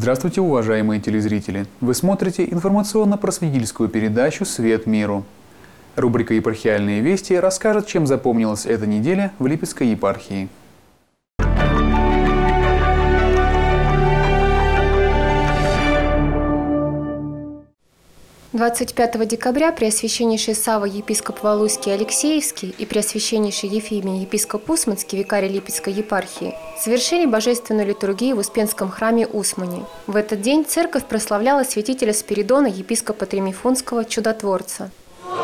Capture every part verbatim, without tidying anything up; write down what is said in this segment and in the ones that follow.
Здравствуйте, уважаемые телезрители! Вы смотрите информационно-просветительскую передачу «Свет миру». Рубрика «Епархиальные вести» расскажет, чем запомнилась эта неделя в Липецкой епархии. двадцать пятого декабря Преосвященнейший Савва, епископ Валуйский Алексеевский, и Преосвященнейший Ефимий, епископ Усманский, викарий Липецкой епархии, совершили божественную литургию в Успенском храме Усмани. В этот день церковь прославляла святителя Спиридона, епископа Тремифунского, чудотворца.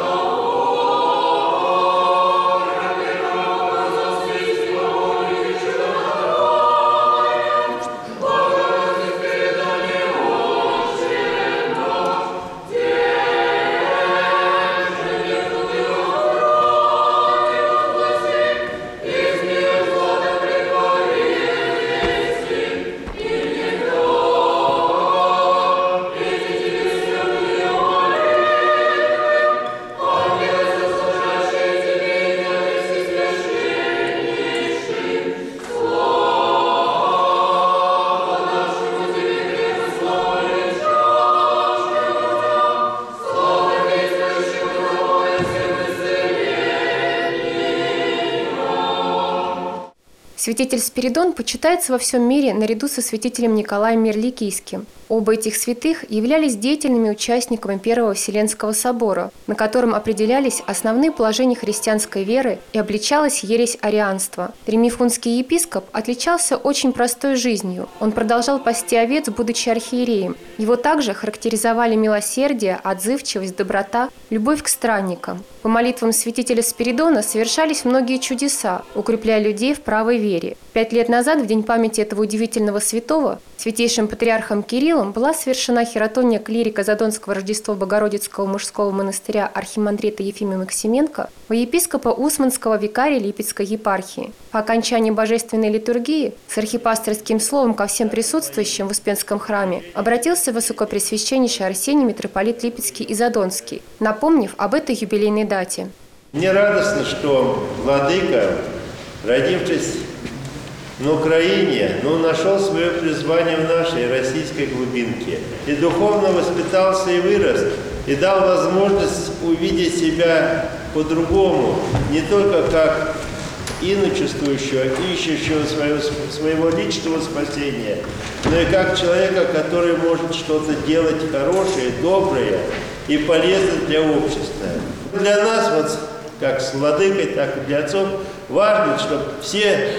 Святитель Спиридон почитается во всем мире наряду со святителем Николаем Мирликийским. Оба этих святых являлись деятельными участниками Первого Вселенского собора, на котором определялись основные положения христианской веры и обличалась ересь арианства. Тремифунский епископ отличался очень простой жизнью. Он продолжал пасти овец, будучи архиереем. Его также характеризовали милосердие, отзывчивость, доброта, любовь к странникам. По молитвам святителя Спиридона совершались многие чудеса, укрепляя людей в правой вере. Пять лет назад, в день памяти этого удивительного святого, святейшим патриархом Кириллом была совершена хератония клирика Задонского Рождества Богородицкого мужского монастыря архимандрита Ефимия Максименко во епископа Усманского викария Липецкой епархии. По окончании божественной литургии с архипасторским словом ко всем присутствующим в Успенском храме обратился высокопресвященнейший Арсений митрополит Липецкий и Задонский, напомнив об этой юбилейной дате. Мне радостно, что владыка, родившись на Украине, но нашел свое призвание в нашей российской глубинке. И духовно воспитался и вырос, и дал возможность увидеть себя по-другому, не только как иночествующего, ищущего свое, своего личного спасения, но и как человека, который может что-то делать хорошее, доброе и полезное для общества. Для нас, вот как с владыкой, так и для отцов, важно, чтобы все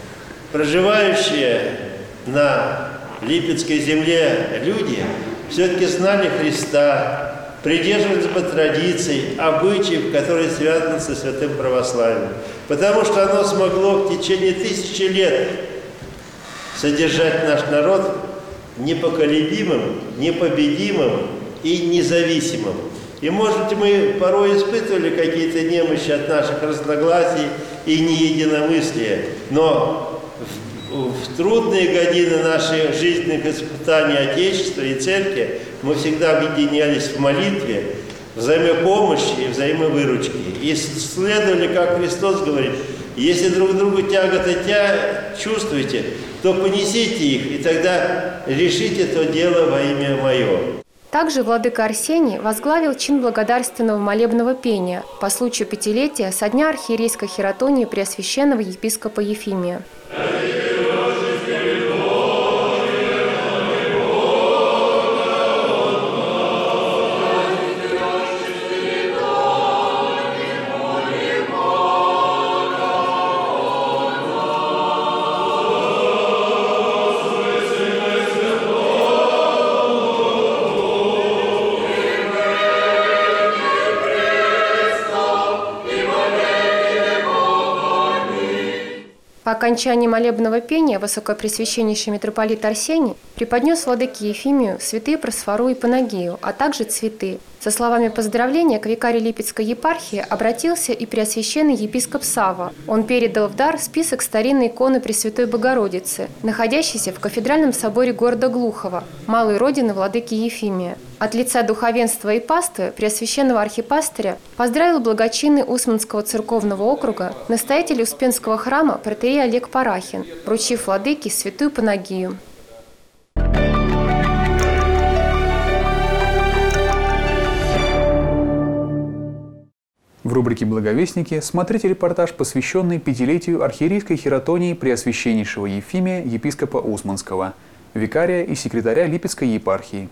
проживающие на Липецкой земле люди все-таки знали Христа, придерживались бы традиций, обычаев, которые связаны со святым православием. Потому что оно смогло в течение тысячи лет содержать наш народ непоколебимым, непобедимым и независимым. И, может, мы порой испытывали какие-то немощи от наших разногласий и неединомыслия, но в, в трудные годины наших жизненных испытаний Отечества и Церкви мы всегда объединялись в молитве, взаимопомощи и взаимовыручки. И следовали, как Христос говорит, если друг другу тяготы тя чувствуете, то понесите их, и тогда решите то дело во имя Мое. Также владыка Арсений возглавил чин благодарственного молебного пения по случаю пятилетия со дня архиерейской хератонии Преосвященного епископа Ефимия. По окончании молебного пения высокопресвященнейший митрополит Арсений преподнес владыке Ефимию святые Просфору и Панагию, а также цветы. Со словами поздравления к викарию Липецкой епархии обратился и преосвященный епископ Савва. Он передал в дар список старинной иконы Пресвятой Богородицы, находящейся в кафедральном соборе города Глухова, малой родины владыки Ефимия. От лица духовенства и паствы преосвященного архипастыря поздравил благочинный Усманского церковного округа настоятель Успенского храма протоиерей Олег Парахин, вручив владыке святую Панагию. В рубрике «Благовестники» смотрите репортаж, посвященный пятилетию архиерейской хиротонии Преосвященнейшего Ефимия, епископа Усманского, викария и секретаря Липецкой епархии.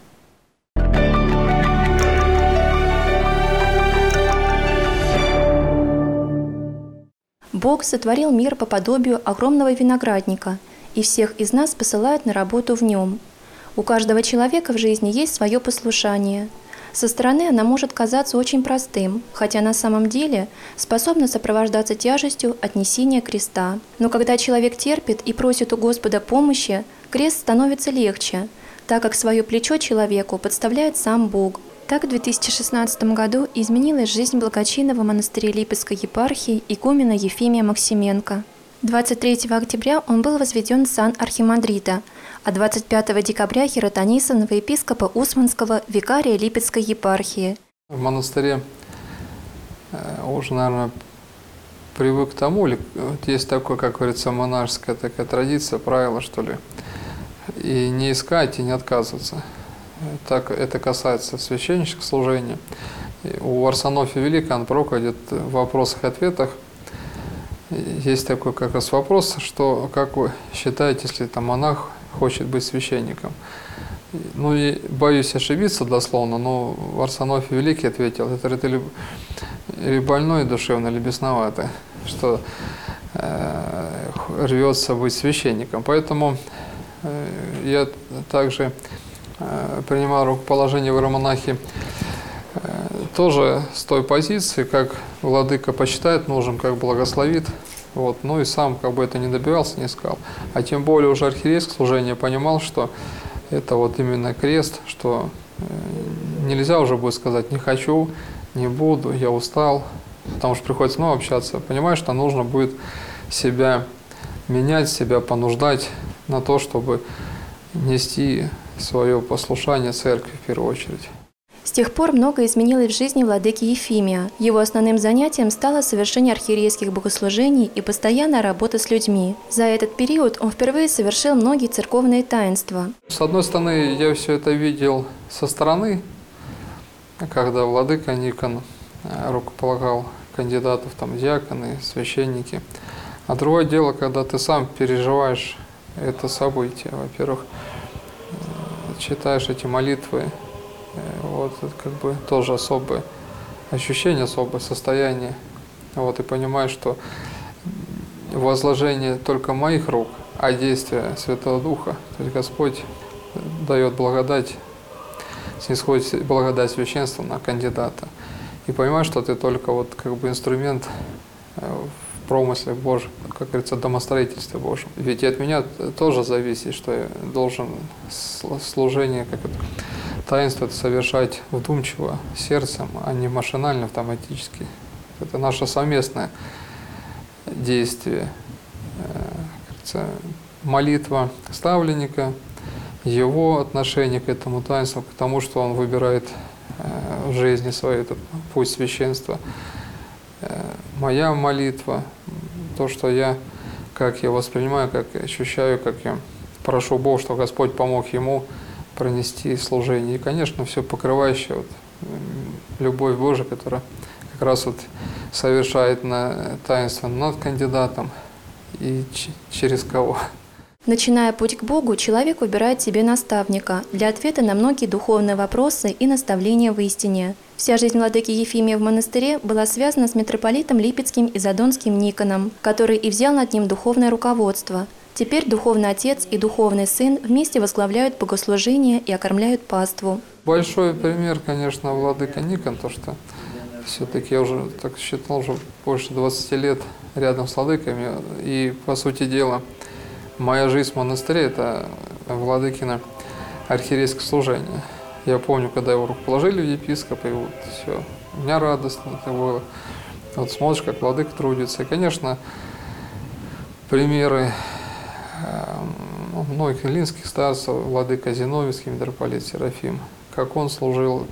Бог сотворил мир по подобию огромного виноградника, и всех из нас посылает на работу в нем. У каждого человека в жизни есть свое послушание. Со стороны оно может казаться очень простым, хотя на самом деле способно сопровождаться тяжестью от несения креста. Но когда человек терпит и просит у Господа помощи, крест становится легче, так как свое плечо человеку подставляет сам Бог. Так в две тысячи шестнадцатом году изменилась жизнь благочинного монастыря Липецкой епархии игумена Ефимия Максименко. двадцать третьего октября он был возведен в сан архимандрита, а двадцать пятого декабря хиротониса новоепископа Усманского, викария Липецкой епархии. В монастыре уже, наверное, привык к тому, или вот есть такое, как говорится, монашеская такая традиция, правило, что ли, и не искать, и не отказываться. Так, это касается священнического служения. У Варсонофия Великого он проходит в вопросах и ответах. Есть такой как раз вопрос, что как вы считаете, если там монах хочет быть священником? Ну, и боюсь ошибиться дословно, но Варсонофий Великий ответил, это или, или больной душевно, или бесноватый, что э, рвется быть священником. Поэтому э, я также принимал рукоположение в иеромонахи тоже с той позиции, как владыка почитает нужным, как благословит. Вот. Ну и сам как бы это не добивался, не искал. А тем более уже архиерейское служение понимал, что это вот именно крест, что нельзя уже будет сказать «не хочу», «не буду», «я устал», потому что приходится снова общаться. Понимаешь, что нужно будет себя менять, себя понуждать на то, чтобы нести свое послушание церкви в первую очередь. С тех пор многое изменилось в жизни владыки Ефимия. Его основным занятием стало совершение архиерейских богослужений и постоянная работа с людьми. За этот период он впервые совершил многие церковные таинства. С одной стороны, я все это видел со стороны, когда владыка Никон рукополагал кандидатов, там, диаконы, священники. А другое дело, когда ты сам переживаешь это событие. Во-первых, читаешь эти молитвы, вот, это как бы тоже особое ощущение, особое состояние. Вот, и понимаешь, что возложение только моих рук, а действие Святого Духа, то есть Господь дает благодать, снисходит благодать священства на кандидата. И понимаешь, что ты только вот как бы инструмент в промысле Божьем, как говорится, домостроительстве Божьем. Ведь и от меня тоже зависит, что я должен служение, как это, таинство это совершать вдумчиво, сердцем, а не машинально, автоматически. Это наше совместное действие. Кажется, молитва ставленника, его отношение к этому таинству, к тому, что он выбирает в жизни своей этот путь священства. Моя молитва, то, что я, как я воспринимаю, как ощущаю, как я прошу Бога, что Господь помог ему пронести служение. И, конечно, все покрывающее вот, любовь Божия, которая как раз вот совершает на таинство над кандидатом и через кого. Начиная путь к Богу, человек выбирает себе наставника для ответа на многие духовные вопросы и наставления в истине. Вся жизнь владыки Ефимия в монастыре была связана с митрополитом Липецким и Задонским Никоном, который и взял над ним духовное руководство. Теперь духовный отец и духовный сын вместе возглавляют богослужение и окормляют паству. Большой пример, конечно, владыка Никон, то что все-таки я уже так считал, уже больше двадцати лет рядом с владыками, и по сути дела моя жизнь в монастыре – это владыкино архиерейское служение. Я помню, когда его рукоположили в епископа, и вот все, у меня радостно это было. Вот смотришь, как владыка трудится. И, конечно, примеры многих илинских старцев, владыка Зиновьевский, митрополит Серафим, как он служил,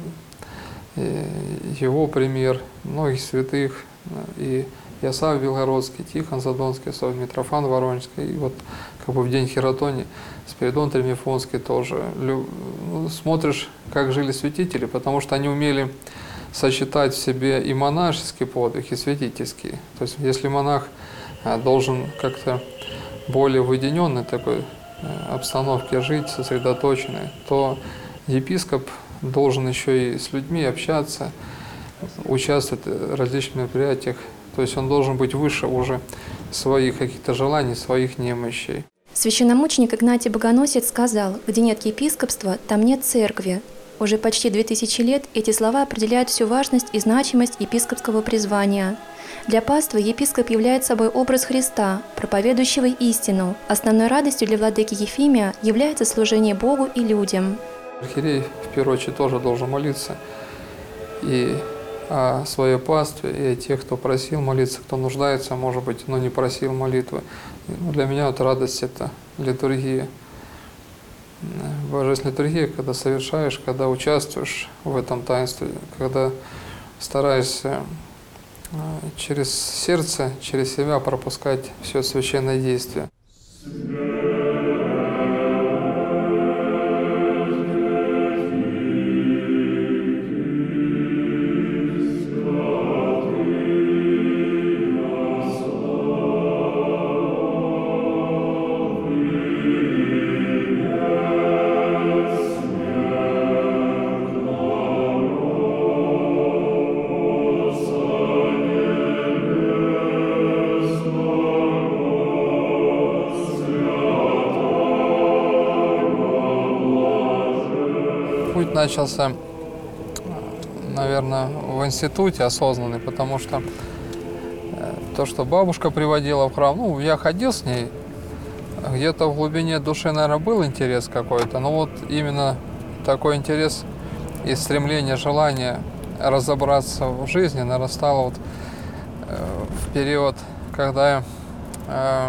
его пример, многих святых, и Ясав Белгородский, Тихон Задонский, Митрофан Воронежский, и вот как бы в день хиротонии Спиридон Тремифонский тоже. Смотришь, как жили святители, потому что они умели сочетать в себе и монашеский подвиг, и святительский. То есть если монах должен как-то более в уединенной такой обстановке жить, сосредоточенной, то епископ должен еще и с людьми общаться, участвовать в различных мероприятиях. То есть он должен быть выше уже своих каких-то желаний, своих немощей. Священномученик Игнатий Богоносец сказал: «Где нет епископства, там нет церкви». Уже почти две тысячи лет эти слова определяют всю важность и значимость епископского призвания. Для паствы епископ является собой образ Христа, проповедующего истину. Основной радостью для владыки Ефимия является служение Богу и людям. Архиерей, в первую очередь, тоже должен молиться и о своей пастве, и о тех, кто просил молиться, кто нуждается, может быть, но не просил молитвы. Ну, для меня вот радость – это литургия. Божественная литургия, когда совершаешь, когда участвуешь в этом таинстве, когда стараешься через сердце, через себя пропускать все священное действие. Путь начался, наверное, в институте осознанный, потому что то, что бабушка приводила в храм, ну, я ходил с ней, где-то в глубине души, наверное, был интерес какой-то, но вот именно такой интерес и стремление, желание разобраться в жизни нарастало вот в период, когда я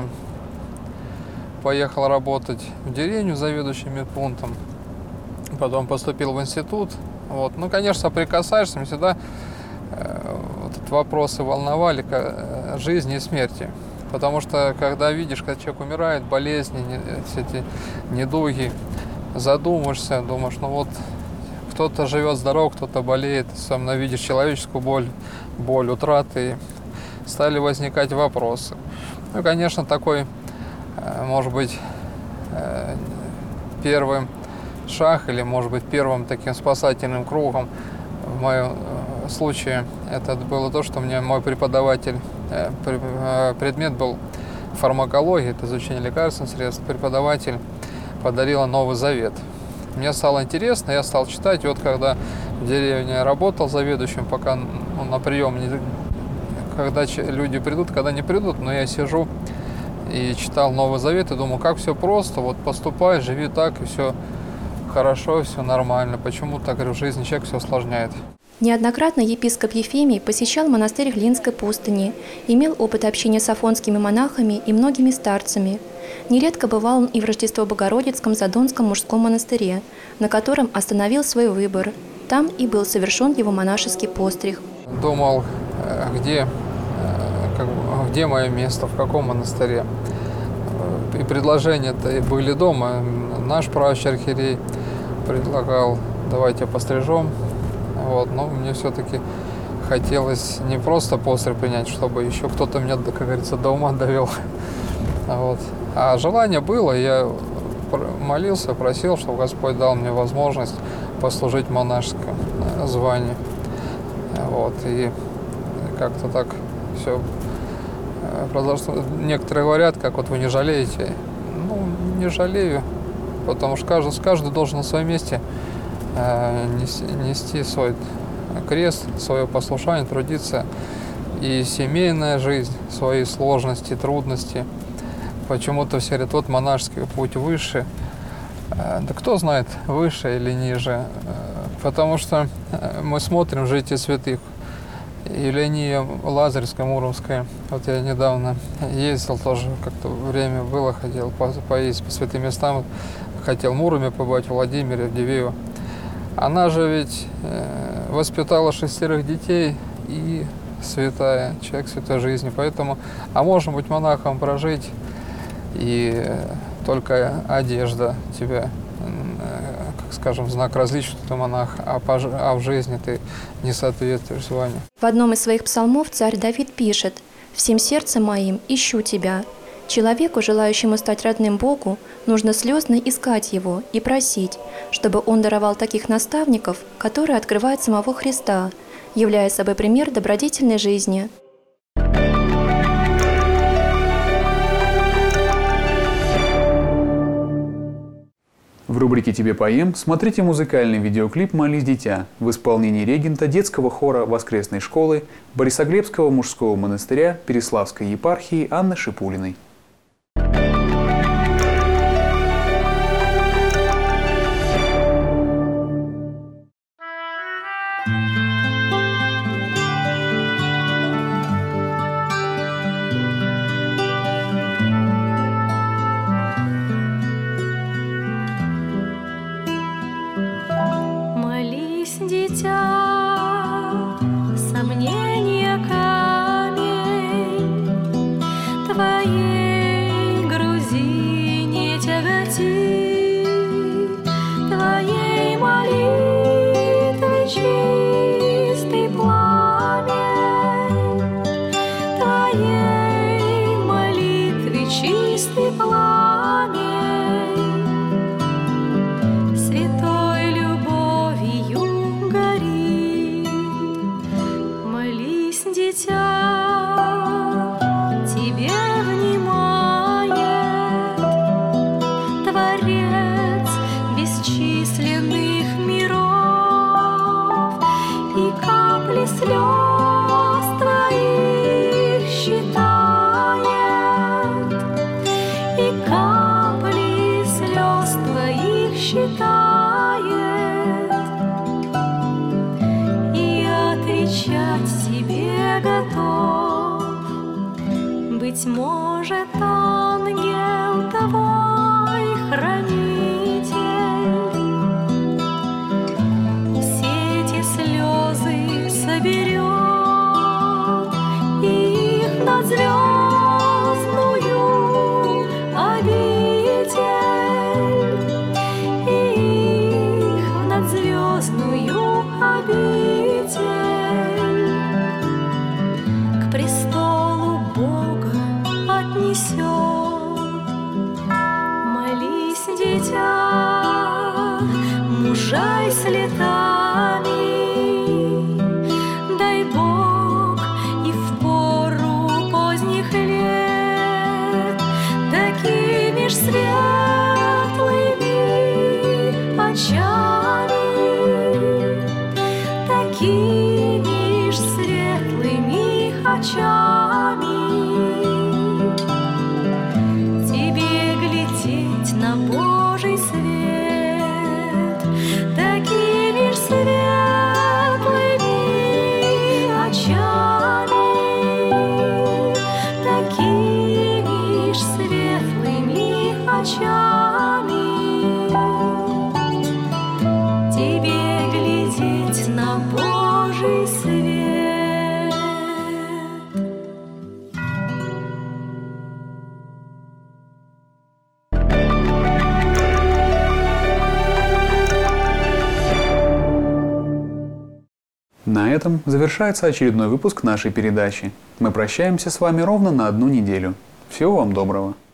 поехал работать в деревню заведующим медпунктом. Потом поступил в институт. Вот. Ну, конечно, соприкасаешься, мне всегда э, вот вопросы волновали к жизни и смерти. Потому что, когда видишь, когда человек умирает, болезни, не, все эти недуги, задумаешься, думаешь, ну вот, кто-то живет здоров, кто-то болеет, сам видишь человеческую боль, боль утраты, и стали возникать вопросы. Ну, конечно, такой, э, может быть, э, первым шаг или, может быть, первым таким спасательным кругом в моем случае это было то, что мне мой преподаватель, предмет был фармакология, это изучение лекарственных средств, преподаватель подарила Новый Завет. Мне стало интересно, я стал читать, и вот когда в деревне работал заведующим, пока ну, на прием, не, когда люди придут, когда не придут, но я сижу и читал Новый Завет и думал, как все просто, вот поступай, живи так, и все хорошо, все нормально. Почему так, говорю, в жизни человек все усложняет. Неоднократно епископ Ефимий посещал монастырь Глинской пустыни, имел опыт общения с афонскими монахами и многими старцами. Нередко бывал он и в Рождество-Богородицком Задонском мужском монастыре, на котором остановил свой выбор. Там и был совершен его монашеский постриг. Думал, где, где мое место, в каком монастыре. И предложения-то были дома. Наш правящий архиерей предлагал, давайте пострижем. Вот. Но мне все-таки хотелось не просто постриг принять, чтобы еще кто-то меня, как говорится, до ума довел. Вот. А желание было, я молился, просил, чтобы Господь дал мне возможность послужить в монашеском звании. Вот. И как-то так все произошло. Некоторые говорят, как вот вы не жалеете. Ну, не жалею, потому что каждый, каждый должен на своем месте э, нести, нести свой крест, свое послушание, трудиться. И семейная жизнь, свои сложности, трудности. Почему-то все говорят, вот монашеский путь выше. Э, да кто знает, выше или ниже. Э, потому что мы смотрим житие святых. Еления Лазаревская, Муромская. Вот я недавно ездил, тоже как-то время было, хотел поездить по святым местам. Хотел в Муроме побывать, в Владимире, в Дивеево. Она же ведь воспитала шестерых детей и святая, человек святой жизни. Поэтому, а можем быть монахом прожить, и только одежда тебя, как скажем, в знак различия, что ты монах, а, по, ж- а в жизни ты не соответствуешь званию. В одном из своих псалмов царь Давид пишет: «Всем сердцем моим ищу Тебя». Человеку, желающему стать родным Богу, нужно слезно искать Его и просить, чтобы Он даровал таких наставников, которые открывают самого Христа, являя собой пример добродетельной жизни. В рубрике «Тебе поем» смотрите музыкальный видеоклип «Молись, дитя» в исполнении регента детского хора воскресной школы Борисоглебского мужского монастыря Переславской епархии Анны Шипулиной. Молись, дитя, сомнения камень твоей грузи не тяготи, твоей молитвы чистый пламень, твоей молитвы чистый пламень. Святой любовью гори, молись, дитя, тебе внимает Творец бесчисленных миров, и капли слез твоих считает, и капли слез твоих считает, и отвечать тебе готов. Быть может, ангел твой хранитель все эти слезы соберет и их над звездную обитель, и их над звездную обитель к престолу Бога отнесет. Молись, дитя, мужай с летами, дай Бог и в пору поздних лет такими ж светлыми очами, такими ж светлыми очами тебе глядеть на Божий свет, такими ж светлыми очами, такими ж светлыми очами тебе глядеть на Божий свет. На этом завершается очередной выпуск нашей передачи. Мы прощаемся с вами ровно на одну неделю. Всего вам доброго.